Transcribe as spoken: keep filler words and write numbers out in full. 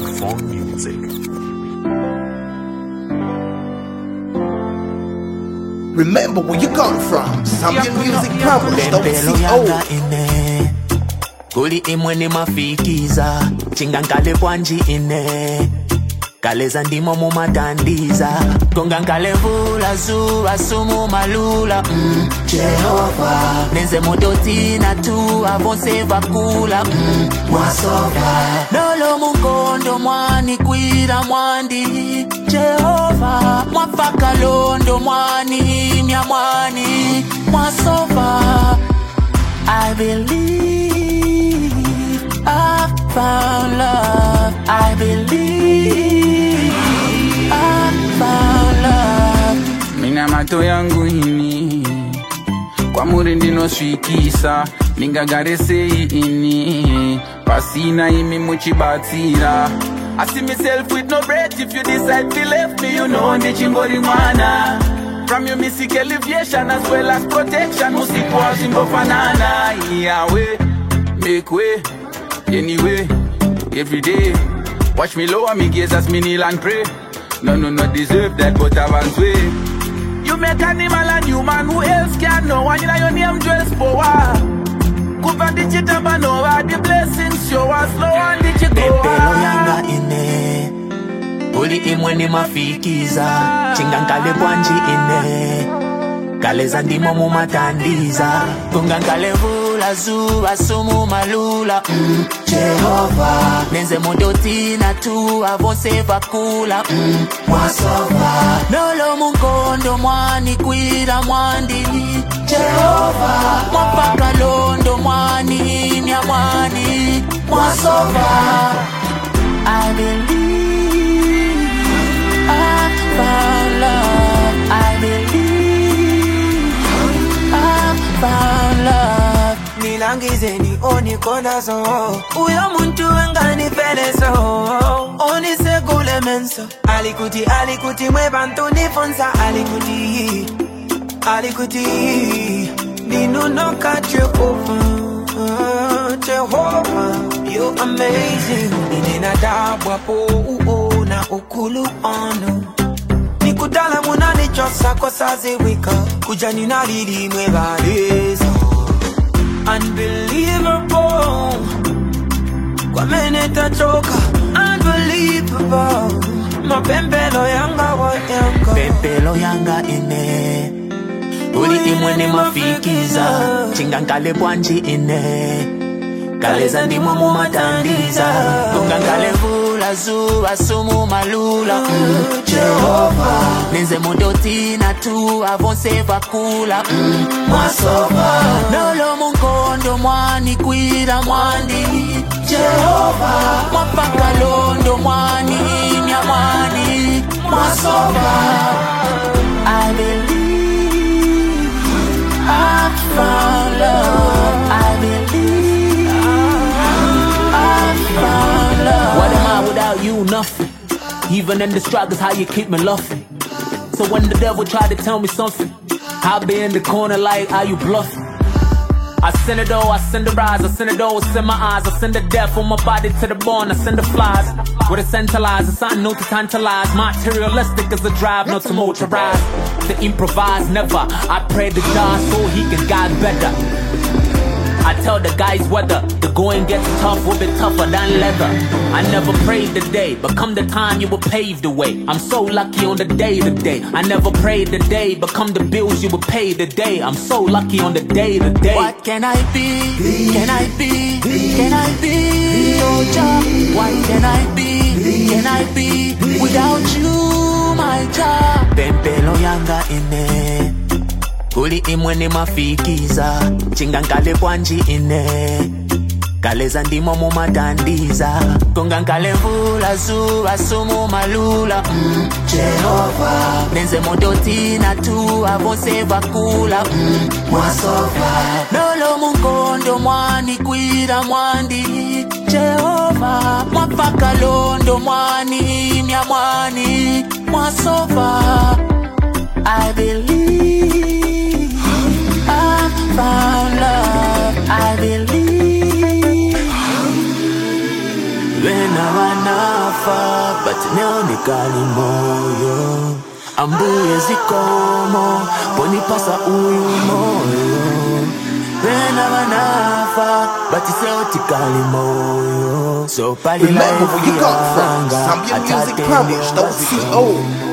Black Phone Music. Remember where you come from. Zambian music problems don't see old. Kuli imweni mafikiza Chingankale kwanji ine Kaleza ndimo mumatandiza Kongankale vula zuwa sumu malula mm, Jehova Nenze modoti na tu avonse vakula mm, Mwasova Nolo mungondo mwani kwira mwandi Jehova Mwafaka londo mwani Mya mwani Mwasova I believe I found love. I believe I found love. Mina mato yangu ini Kwa muri ndino shikisa Ningagarese ini Pasina imi muchibatira I see myself with no breath. If you decide to left me, you know the chingori mana. From your music elevation as well as protection, music was in Bofanana. Yahweh, make way, anyway, every day. Watch me lower me gaze as me kneel and pray. No, no, not deserve that, but I want way. You make animal and human, who else can know? One in your name dwells power. Cover the chitabanova, the blessings show us slow and the Pepelo yanga ine Uli imweni mafikiza Chingankale bwanji ine Kaleza ndimo mumatandiza Kungankale vula zuwa sumu malula mm, Jehova Nenze modoti na tu avonse vakula mm, Mwasova Nolo mungondo mwani kwira mwandi Jehova Mwapaka londo mwani Mya mwani Mwasova I believe I found love. I believe I found love. Nilangize ni oni kona so Uyo muntu wengani pele so Oni segule menso Alikuti alikuti mwebantu nifonsa Alikuti Alikuti Ninu no catch you over Jehovah You amazing Nina dabwa po uo na ukulu ono Nikudala muna ni chosa kwa sazi wika Kujani na lidi mwebaleza Unbelievable Kwa meneta choka Unbelievable Mapempelo yanga wa yanga Pepelo yanga ine Uli imweni mafikiza Chingankale bwanji ine Kaleza ndimo mumatandiza Kungankale vula zuwa sumu malula mm, Jehova Nenze modoti na tu avonse vakula mm, Mwasova Nolo mungondo mwani kwira mwandi Jehova Mwapaka londo mwani Mya mwani Mwasova I believe I found love. I believe What am I without you? Nothing. Even in the struggles, how you keep me laughing. So when the devil tried to tell me something, I'll be in the corner like, are you bluffing? I send it all, I send the rise, I send it all, send my eyes, I send the death from my body to the bone, I send the flies. With a centralized, it's something new to tantalize. Materialistic as a drive, not to motorize. To improvise, never. I pray to God so he can guide better. I tell the guys whether the going gets tough, will be tougher than leather. I never prayed the day, but come the time you will pave the way. I'm so lucky on the day to day. I never prayed the day, but come the bills you will pay the day. I'm so lucky on the day to day. What can I be? be can I be? be can I be? Your job? What can I be? Can I be without you, my job? Pempelo yanga ine Kuli imweni mafikiza Chingankale bwanji ine Kaleza ndimo mumatandiza Kongankale vula zuwa sumu malula mm, Jehova Nenze modoti na tu avonse vakula mm, Mwasova Nolo mungondo mwani kwira mwandi Jehova Mwapaka londo mwani Mya mwani Mwasova I believe I found love. I believe when Vena wanafa but neonekani moyo. Ambuye zikomo ponipasa uyu moyo. Vena wanafa but neonekani moyo. So pali Remember where you come from. Zambia Music Problems, don't see old.